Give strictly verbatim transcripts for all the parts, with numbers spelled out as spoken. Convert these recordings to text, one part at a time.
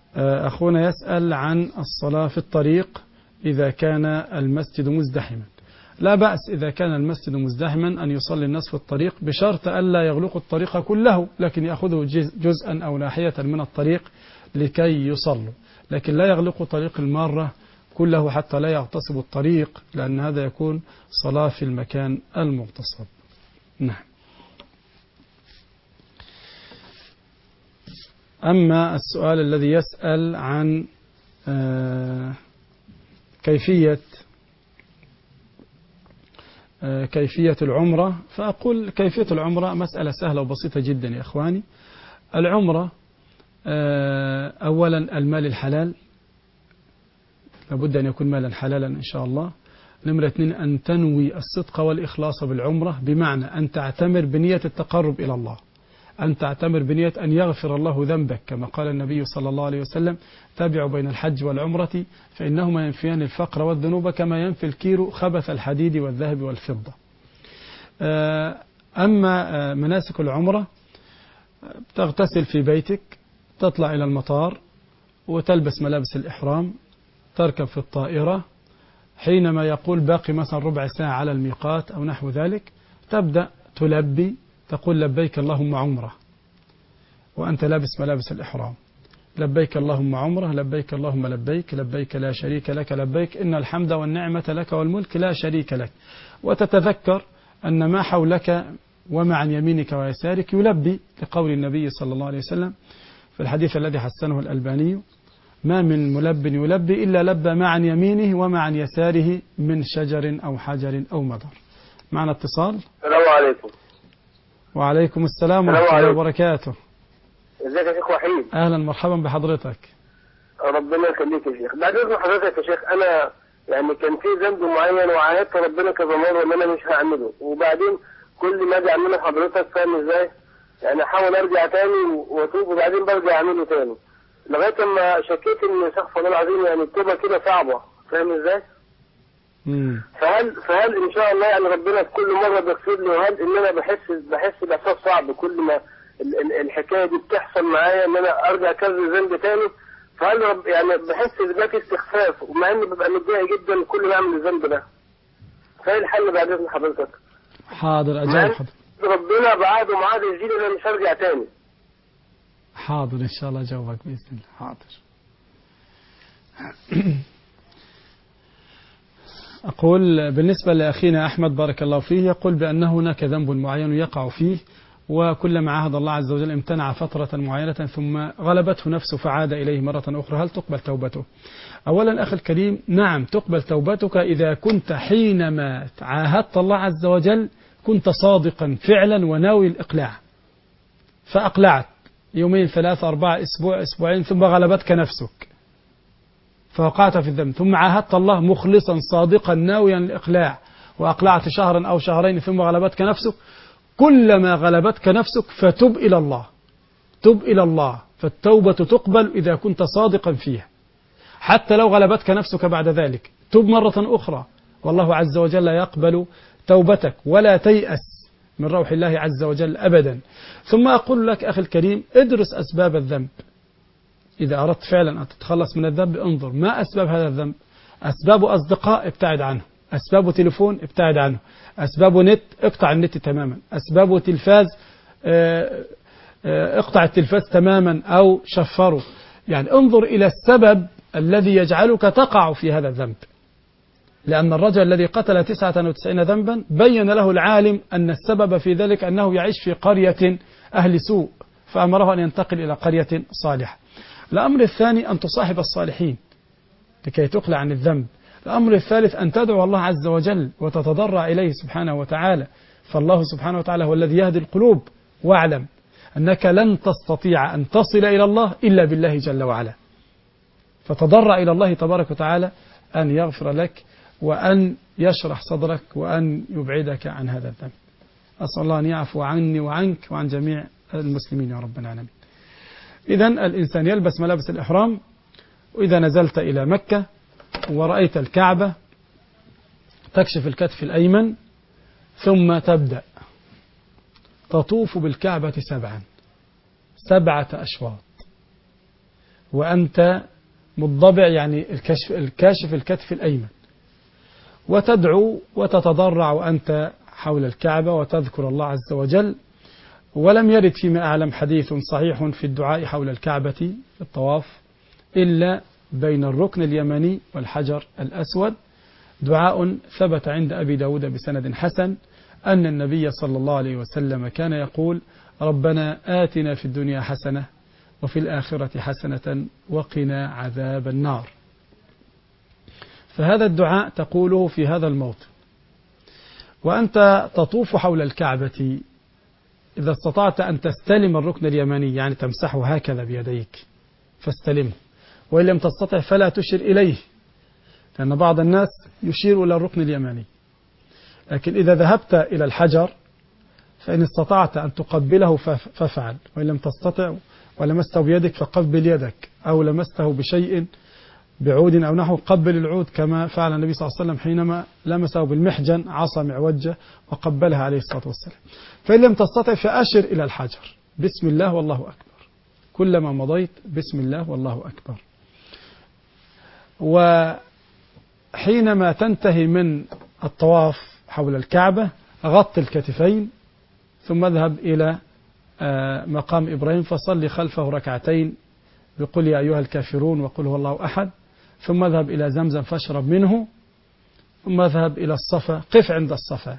أخونا يسأل عن الصلاة في الطريق إذا كان المسجد مزدحما. لا بأس إذا كان المسجد مزدحما أن يصلي الناس في الطريق بشرط ألا يغلقوا الطريق كله، لكن يأخذوا جزءا أو ناحية من الطريق لكي يصلوا، لكن لا يغلقوا طريق المارة كله حتى لا يغتصبوا الطريق، لأن هذا يكون صلاة في المكان المغتصب. نعم. أما السؤال الذي يسأل عن كيفية كيفية العمرة، فأقول كيفية العمرة مسألة سهلة وبسيطة جدا يا إخواني. العمرة أولا المال الحلال، لابد أن يكون مالا حلالا إن شاء الله. نمرة اثنين أن تنوي الصدق والإخلاص بالعمرة، بمعنى أن تعتمر بنية التقرب إلى الله، أن تعتمر بنية أن يغفر الله ذنبك، كما قال النبي صلى الله عليه وسلم: تابعوا بين الحج والعمرة فإنهما ينفيان الفقر والذنوب كما ينفي الكير خبث الحديد والذهب والفضة. أما مناسك العمرة، تغتسل في بيتك، تطلع إلى المطار وتلبس ملابس الإحرام، تركب في الطائرة، حينما يقول باقي مثلا ربع ساعة على الميقات أو نحو ذلك، تبدأ تلبي، تقول لبيك اللهم عمرة وأنت لابس ملابس الإحرام، لبيك اللهم عمرة، لبيك اللهم لبيك، لبيك لا شريك لك لبيك، إن الحمد والنعمة لك والملك لا شريك لك. وتتذكر أن ما حولك وما عن يمينك ويسارك يلبي، لقول النبي صلى الله عليه وسلم في الحديث الذي حسنه الألباني: ما من ملب يلبي إلا لبى ما عن يمينه وما عن يساره من شجر أو حجر أو مدر. معنا اتصال. السلام عليكم. وعليكم السلام ورحمة الله وبركاته. ازيك يا شيخ وحيد؟ أهلا مرحبا بحضرتك. ربنا يخليك يا شيخ. بعد إذن حضرتك يا شيخ، أنا يعني كان في ذنب معين وعاهدت ربنا كذا مرة إن أنا مش هعمله، وبعدين كل ما أجي أعمله حضرتك فاهم إزاي؟ يعني أحاول أرجع تاني وأتوب وبعدين برجع أعمله تاني، لغاية ما شكيت إن استغفر الله العظيم يعني التوبة كده صعبة، فاهم إزاي؟ امم فهل فهل إن شاء الله يعني ربنا في كل مرة بيغفر لي، وهل إن أنا بحس بحس بإحساس صعب كل ما الحكاية دي بتحصل معايا إن أنا أرجع أكرر ذنب تاني؟ فهل رب يعني بحس دلوقتي استخفاف، ومع إني ببقى متضايق جدا كل ما أعمل الذنب ده، فإيه الحل بعد إذن حضرتك؟ حاضر أجاوب حضرتك. ربنا بعده معاد الجيل أنا مش هرجع تاني. حاضر إن شاء الله أجاوبك بإذن الله. حاضر. أقول بالنسبة لأخينا أحمد بارك الله فيه، يقول بأن هناك ذنب معين يقع فيه، وكلما عاهد الله عز وجل امتنع فترة معينة ثم غلبته نفسه فعاد إليه مرة أخرى، هل تقبل توبته؟ أولا أخي الكريم، نعم تقبل توبتك إذا كنت حينما عاهدت الله عز وجل كنت صادقا فعلا وناوي الإقلاع، فأقلعت يومين ثلاثة أربعة أسبوع أسبوعين ثم غلبتك نفسك فوقعت في الذنب، ثم عاهدت الله مخلصا صادقا ناويا الإقلاع وأقلعت شهرا أو شهرين ثم غلبتك نفسك، كلما غلبتك نفسك فتب إلى الله، تب إلى الله، فالتوبة تقبل إذا كنت صادقا فيها، حتى لو غلبتك نفسك بعد ذلك تب مرة أخرى، والله عز وجل يقبل توبتك، ولا تيأس من روح الله عز وجل أبدا. ثم أقول لك أخي الكريم، ادرس أسباب الذنب، إذا أردت فعلا أن تتخلص من الذنب انظر ما أسباب هذا الذنب. أسباب أصدقاء ابتعد عنه، أسباب تليفون ابتعد عنه، أسباب نت اقطع النت تماما، أسباب تلفاز اقطع التلفاز تماما أو شفره، يعني انظر إلى السبب الذي يجعلك تقع في هذا الذنب. لأن الرجل الذي قتل تسعة وتسعين ذنبا بين له العالم أن السبب في ذلك أنه يعيش في قرية أهل سوء، فأمره أن ينتقل إلى قرية صالحة. الأمر الثاني أن تصاحب الصالحين لكي تقلع عن الذنب. الأمر الثالث أن تدعو الله عز وجل وتتضرع إليه سبحانه وتعالى، فالله سبحانه وتعالى هو الذي يهدي القلوب، واعلم أنك لن تستطيع أن تصل إلى الله إلا بالله جل وعلا، فتضرع إلى الله تبارك وتعالى أن يغفر لك وأن يشرح صدرك وأن يبعدك عن هذا الذنب. أسأل الله أن يعفو عني وعنك وعن جميع المسلمين يا رب العالمين. إذن الإنسان يلبس ملابس الإحرام، وإذا نزلت إلى مكة ورأيت الكعبة تكشف الكتف الأيمن، ثم تبدأ تطوف بالكعبة سبعا سبعة أشواط، وأنت مضبع يعني الكشف الكاشف الكتف الأيمن، وتدعو وتتضرع وأنت حول الكعبة وتذكر الله عز وجل. ولم يرد فيما أعلم حديث صحيح في الدعاء حول الكعبة في الطواف إلا بين الركن اليمني والحجر الأسود دعاء ثبت عند أبي داود بسند حسن أن النبي صلى الله عليه وسلم كان يقول: ربنا آتنا في الدنيا حسنة وفي الآخرة حسنة وقنا عذاب النار. فهذا الدعاء تقوله في هذا الموطن وأنت تطوف حول الكعبة. إذا استطعت أن تستلم الركن اليمني يعني تمسحه هكذا بيديك فاستلمه، وإن لم تستطع فلا تشر إليه، لأن بعض الناس يشير إلى الركن اليمني. لكن إذا ذهبت إلى الحجر فإن استطعت أن تقبله فافعل، وإن لم تستطع ولمسته بيدك فقبل يدك، أو لمسته بشيء بعود أو نحو قبل العود كما فعل النبي صلى الله عليه وسلم حينما لمسه بالمحجن عصا معوجة وقبلها عليه الصلاة والسلام. فإن لم تستطع فأشر إلى الحجر بسم الله والله أكبر، كلما مضيت بسم الله والله أكبر. وحينما تنتهي من الطواف حول الكعبة غطي الكتفين، ثم اذهب إلى مقام إبراهيم فصلي خلفه ركعتين بقل يا أيها الكافرون وقل هو الله أحد، ثم اذهب إلى زمزم فاشرب منه، ثم اذهب إلى الصفا قف عند الصفا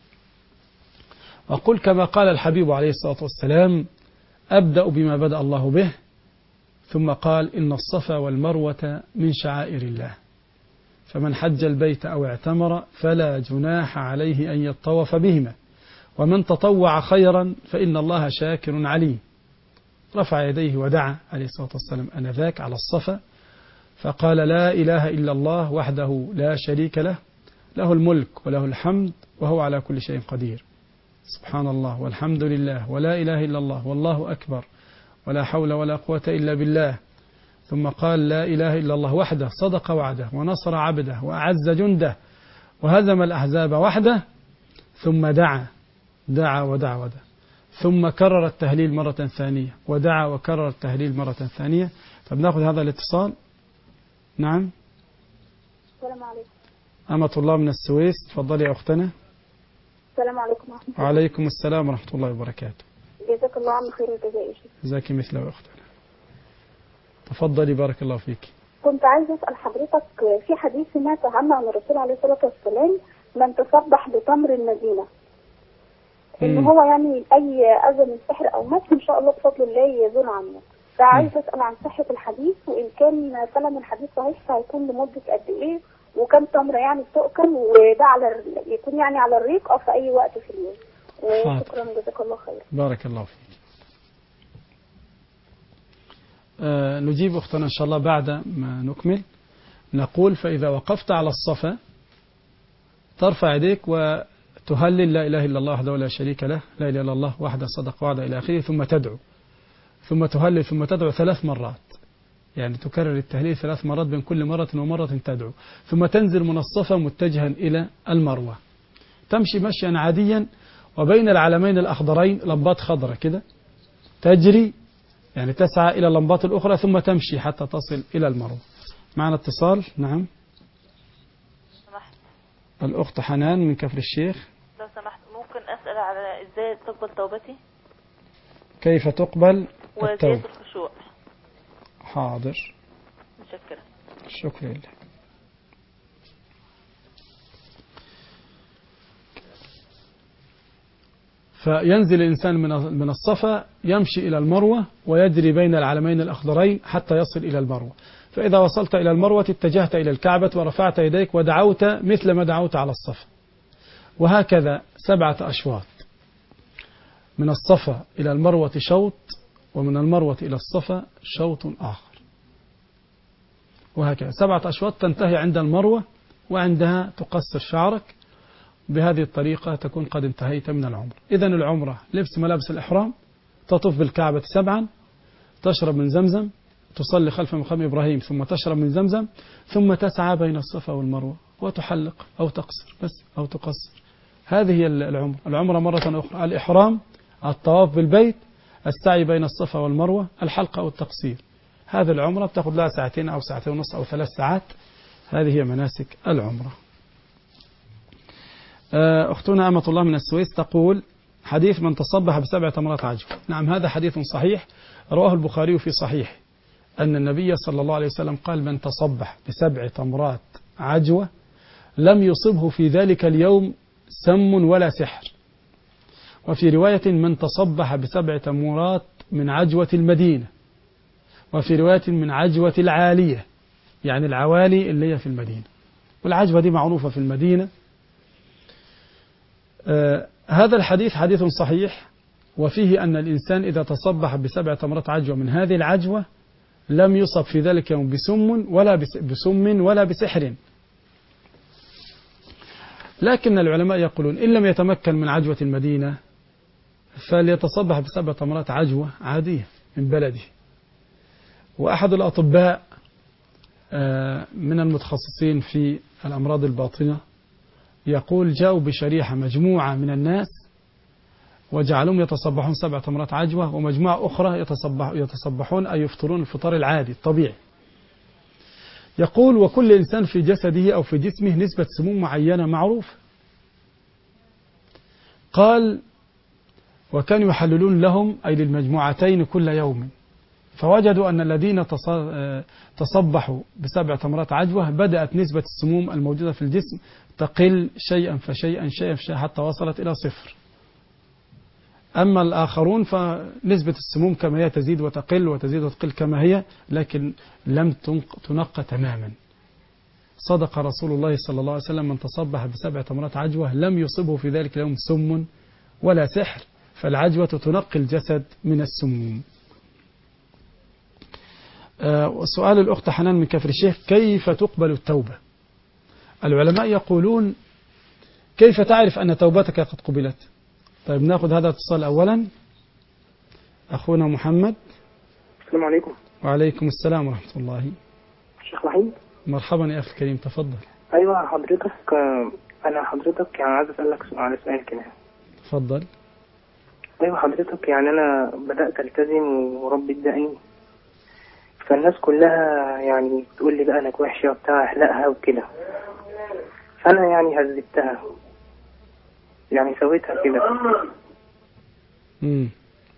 وقل كما قال الحبيب عليه الصلاة والسلام: أبدأ بما بدأ الله به، ثم قال: إن الصفا والمروة من شعائر الله، فمن حج البيت أو اعتمر فلا جناح عليه أن يطوف بهما، ومن تطوع خيرا فإن الله شاكر عليم. رفع يديه ودعا عليه الصلاة والسلام آنذاك على الصفا فقال: لا إله إلا الله وحده لا شريك له، له الملك وله الحمد وهو على كل شيء قدير، سبحان الله والحمد لله ولا إله إلا الله والله أكبر ولا حول ولا قوة إلا بالله. ثم قال: لا إله إلا الله وحده صدق وعده ونصر عبده وأعز جنده وهزم الأحزاب وحده. ثم دعا دعا ودعا ودعا، ثم كرر التهليل مرة ثانية ودعا وكرر التهليل مرة ثانية. فبناخذ هذا الاتصال. نعم. السلام عليكم. أمة الله من السويس، تفضلي يا أختنا. السلام عليكم ورحمة الله. وعليكم السلام ورحمة الله وبركاته. جزاك الله عن خير الجزاء يا شيخ. جزاك مثله يا أختنا. تفضلي بارك الله فيك. كنت عايزة أسأل حضرتك في حديث سمعت عنه عن الرسول عليه الصلاة والسلام: من تصبح بتمر المدينة، إن هو يعني أي أذى من سحر أو مس إن شاء الله بفضل الله يزول عنه. فعايزة أسأل عن صحة الحديث، وإن كان فعلا الحديث صحيح فهيكون لمدة قد إيه، وكم تمرة يعني بتؤكل، وده على يكون يعني على الريق أو في أي وقت في اليوم. وشكرا جزاك الله خير. بارك الله فيك. آه نجيب أختنا إن شاء الله بعد ما نكمل. نقول: فإذا وقفت على الصفا ترفع يديك وتهلل لا إله إلا الله وحده لا شريك له، لا إله إلا الله وحده صدق وعده إلى آخره، ثم تدعو، ثم تهلل، ثم تدعو ثلاث مرات، يعني تكرر التهليل ثلاث مرات بين كل مرة ومرة تدعو، ثم تنزل من الصفا متجها إلى المروة، تمشي مشيا عاديا، وبين العلمين الأخضرين لمبات خضرة كده تجري، يعني تسعى إلى اللمبات الأخرى ثم تمشي حتى تصل إلى المروة. معنا اتصال. نعم. سمحت. الأخت حنان من كفر الشيخ. لو سمحت ممكن أسأل على إزاي تقبل توبتي؟ كيف تقبل التوبة؟ وزيادة الخشوع. حاضر. متشكرة. شكرا لله. فينزل الإنسان من الصفا يمشي إلى المروة ويجري بين العلمين الأخضرين حتى يصل إلى المروة. فإذا وصلت إلى المروة اتجهت إلى الكعبة ورفعت يديك ودعوت مثل ما دعوت على الصفا، وهكذا سبعة أشواط، من الصفا إلى المروة شوط، ومن المروة إلى الصفا شوط آخر، وهكذا سبعة أشواط تنتهي عند المروة، وعندها تقصر شعرك. بهذه الطريقة تكون قد انتهيت من العمرة. إذن العمرة لبس ملابس الإحرام، تطوف بالكعبة سبعا، تشرب من زمزم، تصلي خلف مقام إبراهيم، ثم تشرب من زمزم، ثم تسعى بين الصفا والمروة وتحلق أو تقصر بس أو تقصر. هذه هي العمرة. العمرة مرة أخرى: الإحرام، الطواف بالبيت، السعي بين الصفا والمروة، الحلق أو التقصير. هذه العمرة بتاخذ لها ساعتين أو ساعتين ونص أو ثلاث ساعات. هذه هي مناسك العمرة. أختنا أمة الله من السويس تقول حديث من تصبح بسبع تمرات عجوة. نعم هذا حديث صحيح رواه البخاري في صحيح أن النبي صلى الله عليه وسلم قال من تصبح بسبع تمرات عجوة لم يصبه في ذلك اليوم سم ولا سحر. وفي رواية من تصبح بسبع تمرات من عجوة المدينة، وفي رواية من عجوة العالية، يعني العوالي اللي هي في المدينة، والعجوة دي معروفة في المدينة. آه هذا الحديث حديث صحيح، وفيه أن الإنسان إذا تصبح بسبع تمرات عجوة من هذه العجوة لم يصب في ذلك يوم بسم ولا بسم ولا بسحر. لكن العلماء يقولون إن لم يتمكن من عجوة المدينة فليتصبح بسبع تمرات عجوة عادية من بلده. وأحد الأطباء من المتخصصين في الأمراض الباطنة يقول جاءوا بشريحة مجموعة من الناس وجعلهم يتصبحون سبع تمرات عجوة، ومجموعة أخرى يتصبح يتصبحون أي يفطرون الفطار العادي الطبيعي. يقول وكل إنسان في جسده أو في جسمه نسبة سموم معينة معروفة. قال وكانوا يحللون لهم أي للمجموعتين كل يوم، فوجدوا أن الذين تصبحوا بسبع تمرات عجوة بدأت نسبة السموم الموجودة في الجسم تقل شيئا فشيئا شيئا فشيئا حتى وصلت إلى صفر. أما الآخرون فنسبة السموم كما هي تزيد وتقل وتزيد وتقل كما هي، لكن لم تنقى تماما. صدق رسول الله صلى الله عليه وسلم من تصبح بسبع تمرات عجوة لم يصبه في ذلك اليوم سم ولا سحر، فالعجوة تنقي الجسد من السموم. آه سؤال الأخت حنان من كفر الشيخ كيف تقبل التوبة؟ العلماء يقولون كيف تعرف أن توبتك قد قبلت؟ طيب ناخذ هذا الاتصال أولا. أخونا محمد. السلام عليكم. وعليكم السلام ورحمة الله. شيخ وحيد. مرحبا يا أخي الكريم تفضل. أيوة حضرتك أنا حضرتك يعني عايز أسألك سؤال سؤال كده. تفضل. أيوة حضرتك يعني أنا بدأت ألتزم وربي اداني، فالناس كلها يعني بتقول لي بقى أنك وحشة وبتاع احلقها وكده، فأنا يعني هذبتها يعني سويتها كده. امم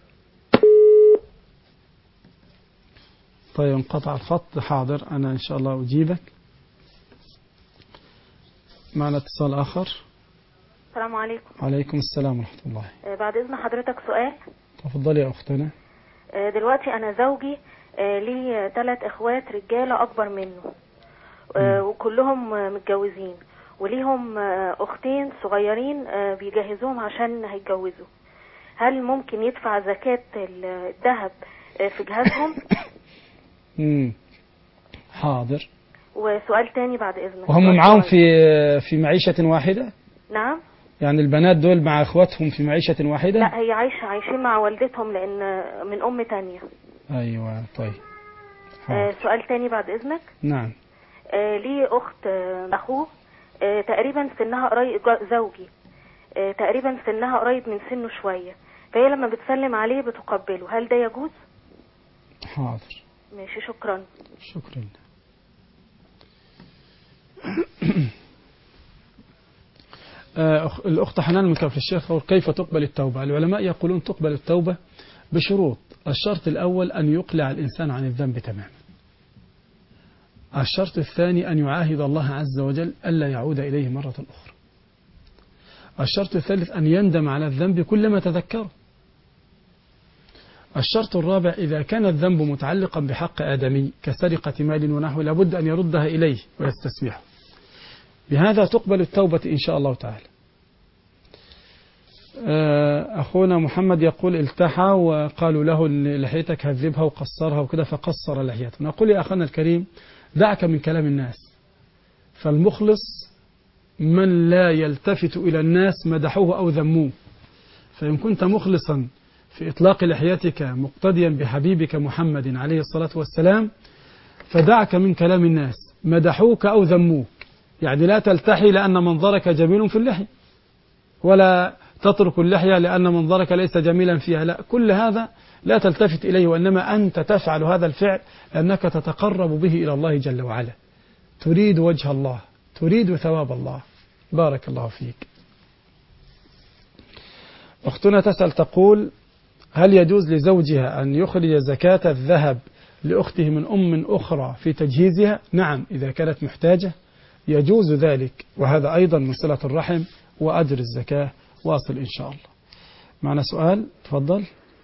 طيب انقطع الخط. حاضر أنا إن شاء الله أجيبك. معنا اتصال آخر. السلام عليكم. وعليكم السلام ورحمة الله. بعد إذن حضرتك سؤال. تفضلي يا أختنا. دلوقتي أنا زوجي ليه ثلاث إخوات رجالة أكبر منه وكلهم متجوزين، وليهم أختين صغيرين بيجهزوهم عشان هيتجوزوا. هل ممكن يدفع زكاة الذهب في جهازهم؟ امم حاضر. وسؤال تاني بعد إذنك. وهم معاهم في في معيشة واحدة؟ نعم. يعني البنات دول مع اخواتهم في معيشة واحدة؟ لا هي عايشة عايشين مع والدتهم لأن من أم تانية. أيوة طيب. آه سؤال تاني بعد إذنك. نعم. آه ليه أخت آه أخوه آه تقريبا سنها قريب زوجي آه تقريبا سنها قريب من سنه شوية، فهي لما بتسلم عليه بتقبله، هل ده يجوز؟ حاضر. ماشي شكرا. شكرا. الأخت حنان من كفر الشيخ كيف تقبل التوبة؟ العلماء يقولون تقبل التوبة بشروط. الشرط الأول أن يقلع الإنسان عن الذنب تماما. الشرط الثاني أن يعاهد الله عز وجل ألا يعود إليه مرة أخرى. الشرط الثالث أن يندم على الذنب كلما تذكره. الشرط الرابع إذا كان الذنب متعلقا بحق آدمي كسرقة مال ونحو لابد أن يردها إليه ويستسمحه. بهذا تقبل التوبة إن شاء الله تعالى. أخونا محمد يقول التحى وقالوا له لحيتك هذبها وقصرها وكده فقصر لحيته. نقول يا أخونا الكريم دعك من كلام الناس، فالمخلص من لا يلتفت إلى الناس مدحوه أو ذموه. فإن كنت مخلصا في إطلاق لحيتك مقتديا بحبيبك محمد عليه الصلاة والسلام فدعك من كلام الناس مدحوك أو ذموك. يعني لا تلتحي لأن منظرك جميل في اللحية، ولا تترك اللحية لأن منظرك ليس جميلا فيها، لا، كل هذا لا تلتفت إليه، وإنما أنت تفعل هذا الفعل لأنك تتقرب به إلى الله جل وعلا، تريد وجه الله، تريد ثواب الله. بارك الله فيك. أختنا تسأل تقول: هل يجوز لزوجها أن يخرج زكاة الذهب لأخته من أم أخرى في تجهيزها؟ نعم، إذا كانت محتاجة يجوز ذلك، وهذا أيضا من صلة الرحم وأجر الزكاة واصل إن شاء الله. معنا سؤال، تفضل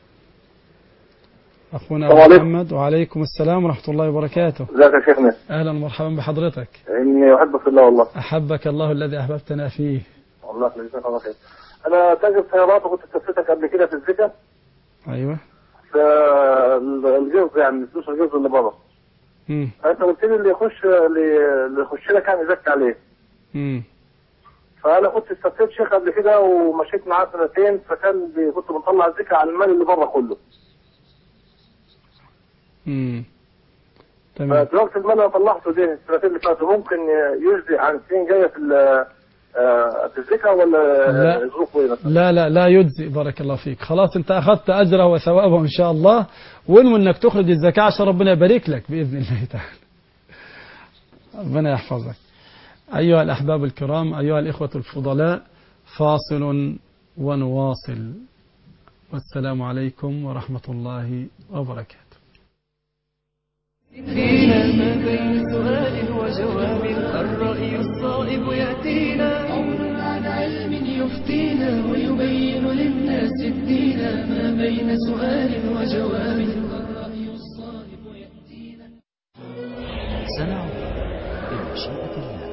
أخونا أبو محمد. وعليكم السلام ورحمة الله وبركاته. ازيك يا شيخنا؟ أهلا ومرحبا بحضرتك. إني أحبك في الله والله. أحبك الله الذي أحببتنا فيه. والله جزاك الله خير. أنا تاجر سيارات وكنت استفتك قبل كده في الزكاة. أيوه. في الجزء يعني فلوس الجزء اللي بره. امم. فأنت قلت لي اللي يخش اللي يخش لك كان يزكي عليه. امم. فأنا كنت استفتيت شيخ قبل كده ومشيت معاه سنتين، فكان كنت بطلع الزكاة على المال اللي بره كله. امم. تمام. فدلوقتي المال اللي طلعته ده السنتين اللي فاتوا ممكن يجزي عن سنين جايه في في الزكاة ولا ظروفه ايه مثلا؟ لا لا لا يجزي. بارك الله فيك. خلاص انت اخذت اجره وثوابه ان شاء الله، وانو انك تخرج الزكاة عشان ربنا يبارك لك باذن الله تعالى. ربنا يحفظك. ايها الاحباب الكرام، ايها الاخوة الفضلاء، فاصل ونواصل، والسلام عليكم ورحمة الله وبركاته. فينا ما بين سؤال وجواب الرأي الصائب يأتينا، قول عن علم يفتينا ويبين للناس الدين، ما بين سؤال وجواب الرأي الصائب يأتينا. سنعود بمشيئة الله.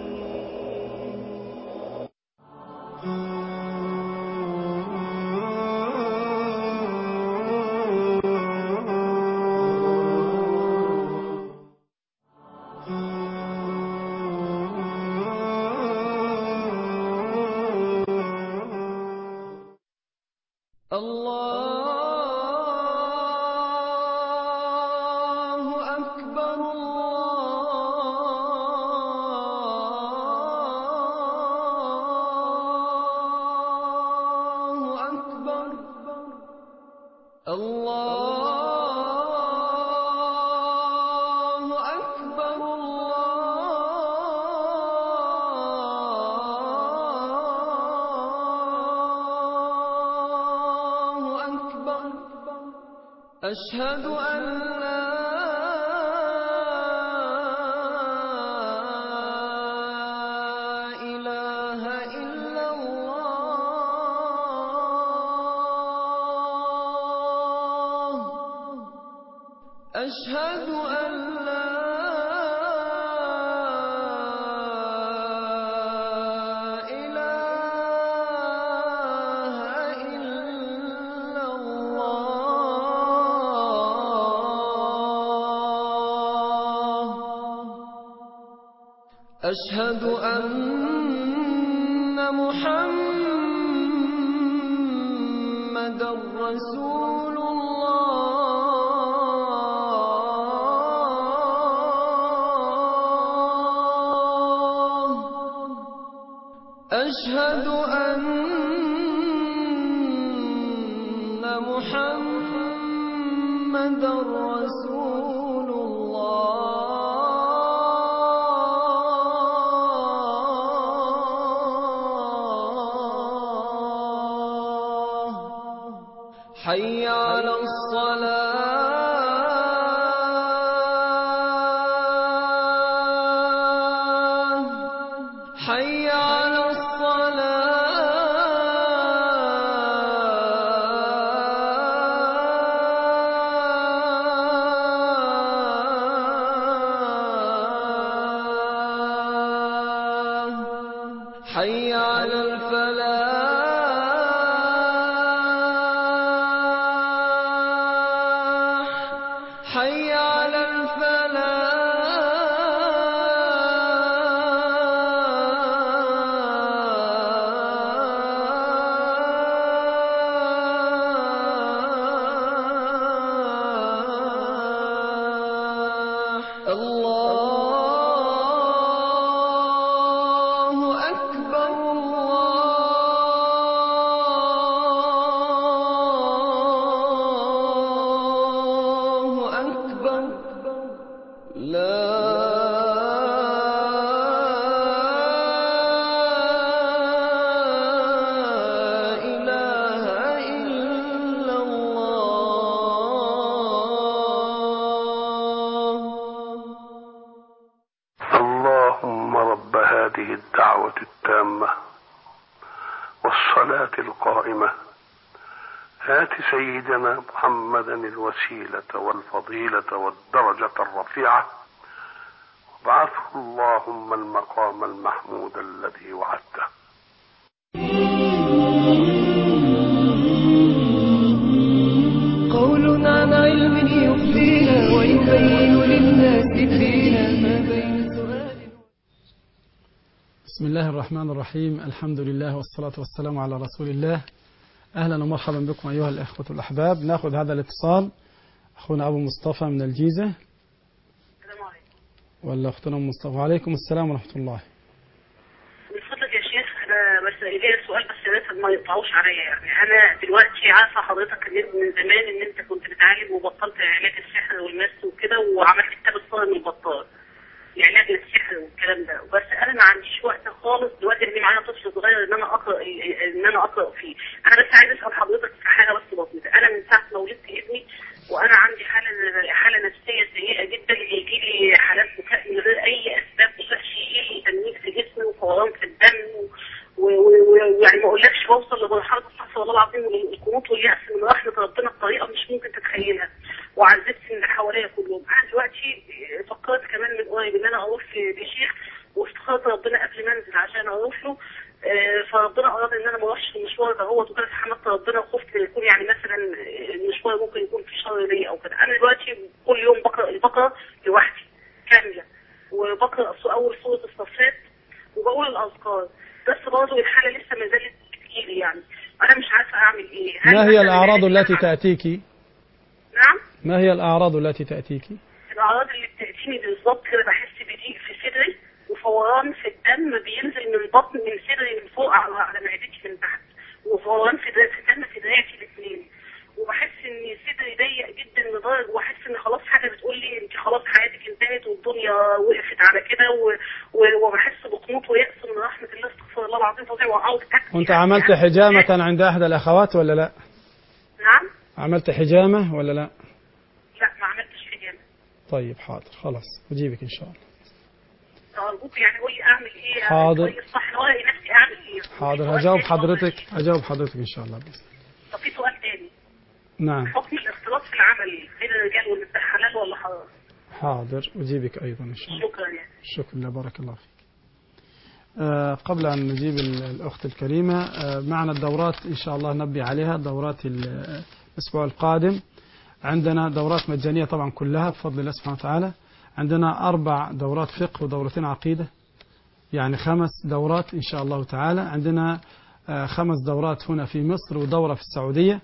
أشهد أن لا إله إلا الله، أشهد أن لا أشهد أن محمدًا رسول الله، أشهد أن محمدًا رسول الله. حي على الصلاة، حي على الصلاة، حي على الفلاح، حي على الفلاح. الله أكبر، الله اللهم رب هذه الدعوة التامة والصلاة القائمة هات سيدنا محمدا الوسيلة والفضيلة والدرجة الرفيعة وابعثه اللهم المقام المحمود الذي وعدته. قول عن علم يفدينا ويبين للناس فينا ما بين سؤال. بسم الله الرحمن الرحيم، الحمد لله والصلاة والسلام على رسول الله. أهلا ومرحبا بكم أيها الأخوة الأحباب. نأخذ هذا الاتصال. أخونا أبو مصطفى من الجيزة. السلام عليكم. ولا أختنا مصطفى. وعليكم السلام ورحمة الله. من فضلك يا شيخ، أنا بس ليا سؤال بس يا ريت ما يقطعوش عليا. يعني أنا دلوقتي عارفة حضرتك إن من زمان إن أنت كنت بتعالج وبطلت علاج السحر والمس وكده، وعملت كتاب الصائم البطال لعلاج السحر والكلام ده، بس انا ما عنديش وقت خالص دلوقتي لان معايا طفل صغير ان انا اقرا ان انا اقرا فيه. انا بس عايز اسال حضرتك في حاجه بس بسيطه. انا من ساعه ما ولدت ابني وانا عندي حاله حاله نفسيه سيئه جدا، يجي لي حالات بكاء من غير اي اسباب، بشخش يجي لي تنميل في جسمي وفوران في الدم، ويعني ما اقولكش بوصل لمرحله استغفر الله العظيم القنوط واليأس من رحمه ربنا بطريقه مش ممكن تتخيلها، وعذبت من اللي حواليا كلهم. انا دلوقتي فكرت كمان من قريب ان انا اروح لشيخ، وافتخرت ربنا قبل ما انزل عشان اروح له، فربنا اراد ان انا ما اروحش المشوار ده هو، وكده حمدت ربنا وخفت يكون يعني مثلا المشوار ممكن يكون في شر ليا او كده. انا دلوقتي كل يوم بقرا البقره لوحدي كامله، وبقرا اول سوره الصفات وبقول الاذكار، بس برضه الحاله لسه ما زالت بتجيلي. يعني انا مش عارفه اعمل ايه. ما هي الأعراض التي تأتيك؟ نعم؟ ما هي الأعراض التي تأتيك؟ الأعراض اللي بتأتيني بالظبط كده، بحس بضيق في صدري وفوران في الدم بينزل من بطن من صدري من فوق على على معدتي من تحت، وفوران في الدم في دراعتي الاثنين، وبحس ان صدري ضيق جدا لدرجه واحس ان خلاص حاجه بتقول لي انت خلاص حياتك انتهت والدنيا وقفت على كده، وبحس بقنوط ويأس من رحمه الله استغفر الله العظيم فظيع وعاوز اكل. وانت عملت حجامة عند أحد الأخوات ولا لا؟ نعم؟ عملت حجامة ولا لا؟ لا ما عملتش حجامة. طيب حاضر خلاص أجيبك إن شاء الله. أرجوك يعني قول لي أعمل إيه؟ حاضر. صح لو ألاقي نفسي أعمل إيه؟ حاضر هجاوب حضرتك هجاوب حضرتك إن شاء الله بإذن. طب في سؤال تاني. نعم. حكم الاختلاط في العمل بين الرجال والنساء حلال ولا حرام؟ حاضر أجيبك أيضا إن شاء الله. شكرا يعني. شكرا لله بارك الله فيك. آه قبل أن نجيب الأخت الكريمة، آه معنا الدورات إن شاء الله نبي عليها دورات الأسبوع القادم. عندنا دورات مجانية طبعا كلها بفضل الله سبحانه وتعالى. عندنا أربع دورات فقه ودورتين عقيدة، يعني خمس دورات إن شاء الله تعالى. عندنا آه خمس دورات هنا في مصر ودورة في السعودية.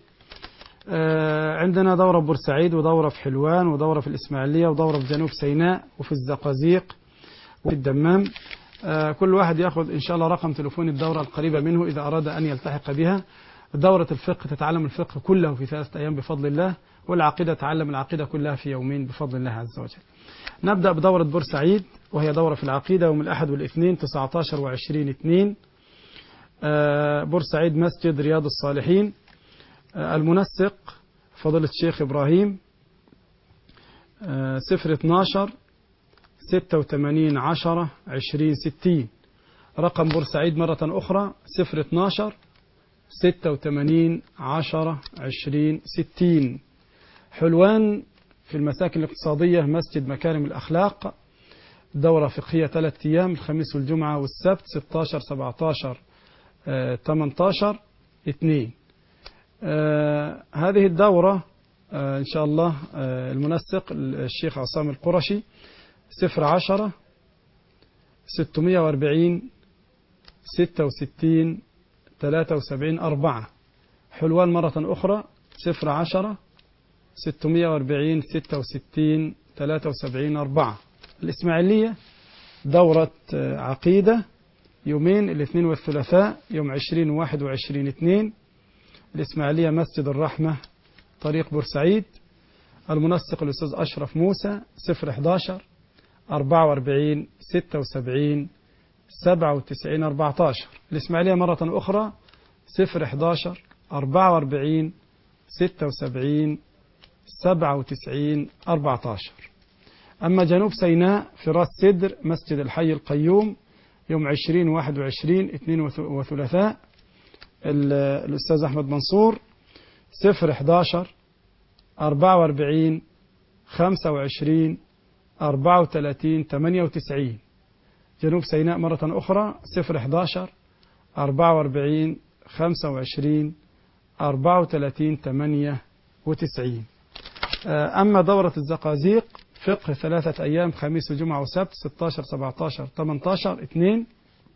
آه عندنا دورة في بورسعيد ودورة في حلوان ودورة في الإسماعيلية ودورة في جنوب سيناء وفي الزقازيق وفي الدمام. آه كل واحد يأخذ إن شاء الله رقم تلفون الدورة القريبة منه إذا أراد أن يلتحق بها. دورة الفقه تتعلم الفقه كله في ثلاثة أيام بفضل الله، والعقيدة تعلم العقيدة كلها في يومين بفضل الله عز وجل. نبدأ بدورة بورسعيد وهي دورة في العقيدة يوم الأحد والاثنين تسعة عشر وعشرين اثنين. آه بورسعيد مسجد رياض الصالحين. آه المنسق فضيلة الشيخ إبراهيم. آه صفر اثناشر ستة وثمانين عشرة عشرين ستين. رقم بورسعيد مرة أخرى صفر اثناشر ستة وثمانين عشرة عشرين ستين. حلوان في المساكن الاقتصادية مسجد مكارم الأخلاق. دورة فقهية ثلاثة أيام الخميس والجمعة والسبت ستة عشر سبعة عشر ثمانية عشر اثنين. آه هذه الدورة آه إن شاء الله آه المنسق الشيخ عصام القرشي. صفر عشرة ستمائة وأربعين ستة وستين ثلاثة وسبعين أربعة. حلوان مرة أخرى صفر عشرة ستمائة وأربعين ستة وستين ثلاثة وسبعين أربعة. الإسماعيلية دورة عقيدة يومين الاثنين والثلاثاء يوم عشرين وواحد وعشرين اثنين. الإسماعيلية مسجد الرحمة طريق بورسعيد. المنسق الأستاذ أشرف موسى. صفر احداشر أربعة وأربعين ستة وسبعين سبعة وتسعين أربعة عشر. الإسماعيلية مرة أخرى صفر إحداشر أربعة وأربعين ستة وسبعين سبعة وتسعين أربعة عشر. أما جنوب سيناء في راس سدر مسجد الحي القيوم يوم عشرين واحد وعشرين اثنين وثلاثاء الأستاذ أحمد منصور صفر إحداشر أربعة وأربعين خمسة وعشرين أربعة وثلاثين ثمانية وتسعين. جنوب سيناء مرة أخرى صفر إحداشر أربعة وأربعين خمسة وعشرين أربعة وثلاثين ثمانية وتسعين. أما دورة الزقازيق فقه ثلاثة أيام خميس وجمعة وسبت ستاشر سبعتاشر تمنتاشر اثنين.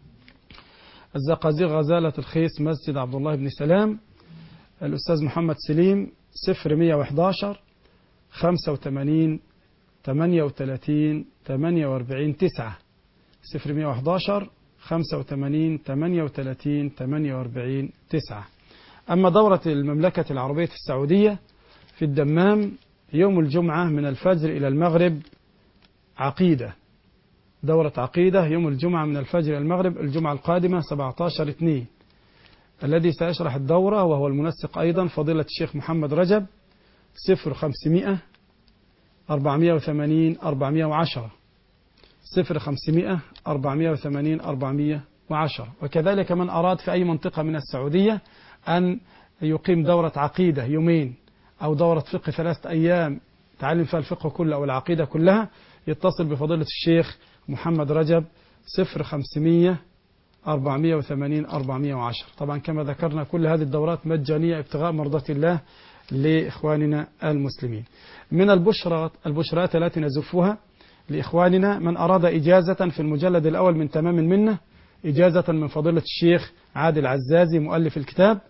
الزقازيق غزالة الخيس مسجد عبد الله بن سلام الأستاذ محمد سليم صفر مية وإحداشر خمسة وثمانين ثمانية وثلاثين ثمانية وأربعين تسعة صفر مية وإحداشر خمسة وثمانين ثمانية وثلاثين ثمانية وأربعين تسعة. أما دورة المملكة العربية السعودية في الدمام يوم الجمعة من الفجر إلى المغرب عقيدة. دورة عقيدة يوم الجمعة من الفجر إلى المغرب الجمعة القادمة سبعتاشر اثنين. الذي سيشرح الدورة وهو المنسق أيضا فضيلة الشيخ محمد رجب صفر خمسمائة أربعمائة وثمانين أربعمائة وعشرة صفر خمسمائة أربعمائة وثمانين أربعمائة وعشرة. وكذلك من أراد في أي منطقة من السعودية أن يقيم دورة عقيدة يومين أو دورة فقه ثلاثة أيام تعلم فيها الفقه كله أو العقيدة كلها يتصل بفضيلة الشيخ محمد رجب صفر خمسمائة أربعمائة وثمانين أربعمائة وعشرة. طبعا كما ذكرنا كل هذه الدورات مجانية ابتغاء مرضاة الله لإخواننا المسلمين. من البشرات البشرات التي نزفها لإخواننا من أراد إجازة في المجلد الأول من تمام المنة إجازة من فضيلة الشيخ عادل عزازي مؤلف الكتاب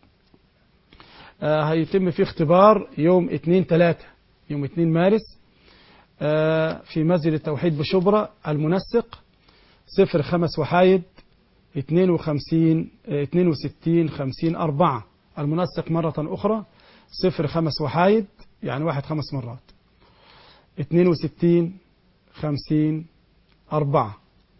آه هيتم فيه اختبار يوم اثنين ثلاثة يوم اثنين مارس آه في مسجد التوحيد بشبرا المنسق صفر خمس وحايد اثنين وخمسين اثنين وستين خمسين أربعة. المنسق مرة أخرى صفر خمس وحايد يعني واحد خمس مرات اثنين وستين خمسين أربعة.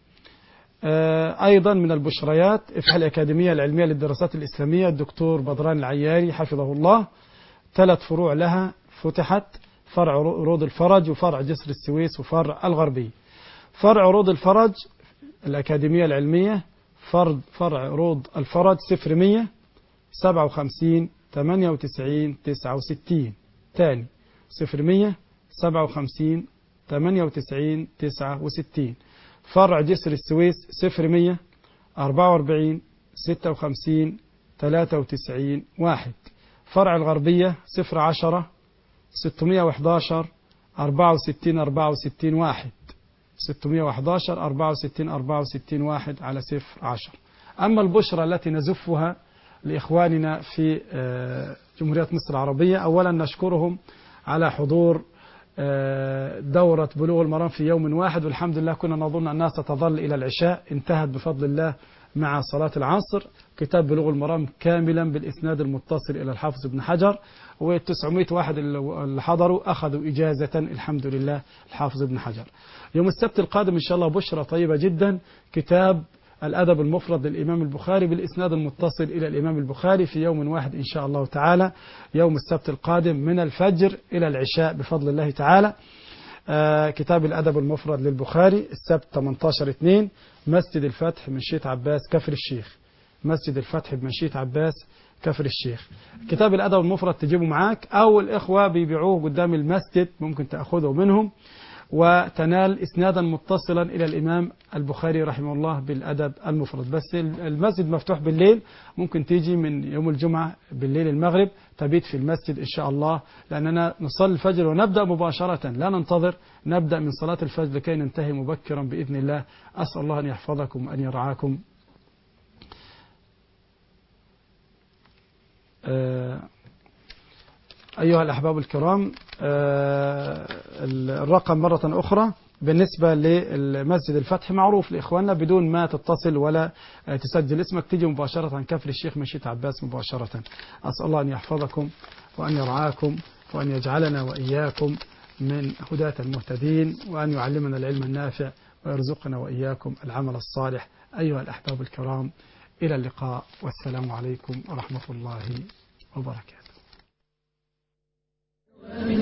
أيضا من البشريات افتح الأكاديمية العلمية للدراسات الإسلامية الدكتور بدران العياري حفظه الله ثلاث فروع لها فتحت فرع روض الفرج وفرع جسر السويس وفرع الغربي. فرع روض الفرج الأكاديمية العلمية فرد فرع روض الفرج صفر مية سبعة وخمسين ثمانية وتسعين تسعة وستين. ثاني صفر مية سبعة وخمسين ثمانية وتسعين تسعة وستين. فرع جسر السويس صفر مية أربعة وأربعين ستة وخمسين ثلاثة وتسعين واحد. فرع الغربية صفر عشرة ستمائة وأحد عشر أربعة وستين أربعة وستين واحد ستمائة وأحد عشر أربعة وستين أربعة وستين واحد على صفر عشر. أما البشرى التي نزفها لإخواننا في جمهورية مصر العربية أولا نشكرهم على حضور دورة بلوغ المرام في يوم واحد والحمد لله كنا نظن أنها ستظل إلى العشاء انتهت بفضل الله مع صلاة العصر. كتاب بلوغ المرام كاملا بالإسناد المتصل إلى الحافظ ابن حجر وتسعمائة واحد اللي حضروا أخذوا إجازة الحمد لله الحافظ ابن حجر. يوم السبت القادم إن شاء الله بشرى طيبة جدا كتاب الأدب المفرد للإمام البخاري بالإسناد المتصل إلى الإمام البخاري في يوم واحد إن شاء الله تعالى يوم السبت القادم من الفجر إلى العشاء بفضل الله تعالى. آه كتاب الأدب المفرد للبخاري السبت ثمانية عشر اثنين مسجد الفتح بمنشية عباس كفر الشيخ مسجد الفتح بمنشية عباس كفر الشيخ. كتاب الأدب المفرد تجيبه معاك أو الإخوة بيبيعوه قدام المسجد ممكن تأخذه منهم وتنال إسنادا متصلا إلى الإمام البخاري رحمه الله بالأدب المفرد. بس المسجد مفتوح بالليل ممكن تيجي من يوم الجمعة بالليل المغرب تبيت في المسجد إن شاء الله لأننا نصلي الفجر ونبدأ مباشرة لا ننتظر نبدأ من صلاة الفجر لكي ننتهي مبكرا بإذن الله. أسأل الله أن يحفظكم وأن يرعاكم. أه أيها الأحباب الكرام الرقم مرة أخرى بالنسبة للمسجد الفتح معروف لإخواننا بدون ما تتصل ولا تسجل اسمك تيجي مباشرة كفر الشيخ منشية عباس مباشرة. أسأل الله أن يحفظكم وأن يرعاكم وأن يجعلنا وإياكم من هداة المهتدين، وأن يعلمنا العلم النافع ويرزقنا وإياكم العمل الصالح. أيها الأحباب الكرام، إلى اللقاء، والسلام عليكم ورحمة الله وبركاته.